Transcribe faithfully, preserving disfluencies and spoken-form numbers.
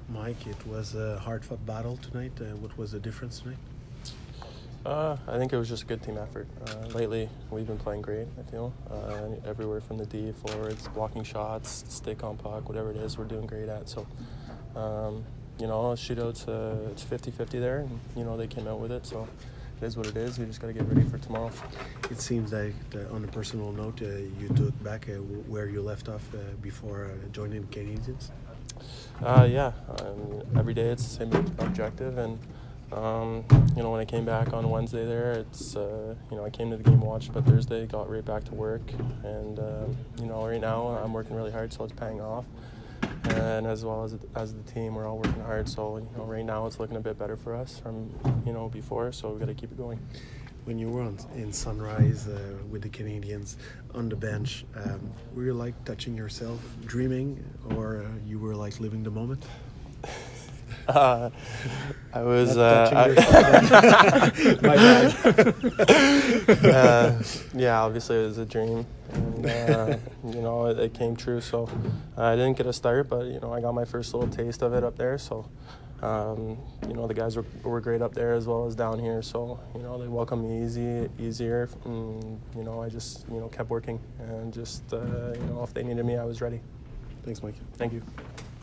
Mike, it was a hard-fought battle tonight. Uh, what was the difference tonight? Uh, I think it was just a good team effort. Uh, lately, we've been playing great, I feel. Uh, everywhere from the D, forwards, blocking shots, stick on puck, whatever it is, we're doing great at. So, um, you know, shootouts, uh, it's fifty-fifty there, and, you know, they came out with it. So it is what it is. We just got to get ready for tomorrow. It seems like, uh, on a personal note, uh, you took back uh, where you left off uh, before uh, joining the Canadiens. Uh, yeah, um, every day it's the same objective, and um, you know, when I came back on Wednesday there, it's uh, you know, I came to the game, watched, but Thursday got right back to work, and um, you know, right now I'm working really hard, so it's paying off, and as well as as the team, we're all working hard. So you know, right now it's looking a bit better for us from you know before, so we got to keep it going. When you were on, in Sunrise uh, with the Canadiens on the bench, um, were you like touching yourself, dreaming, or uh, you were like living the moment? Uh, I was. Not Uh, I, my bad. uh, yeah, obviously it was a dream, and uh, you know it, it came true. So uh, I didn't get a start, but you know I got my first little taste of it up there. So um, you know the guys were, were great up there as well as down here. So you know they welcomed me easy, easier, and you know I just you know kept working and just uh, you know if they needed me, I was ready. Thanks, Mike. Thank you.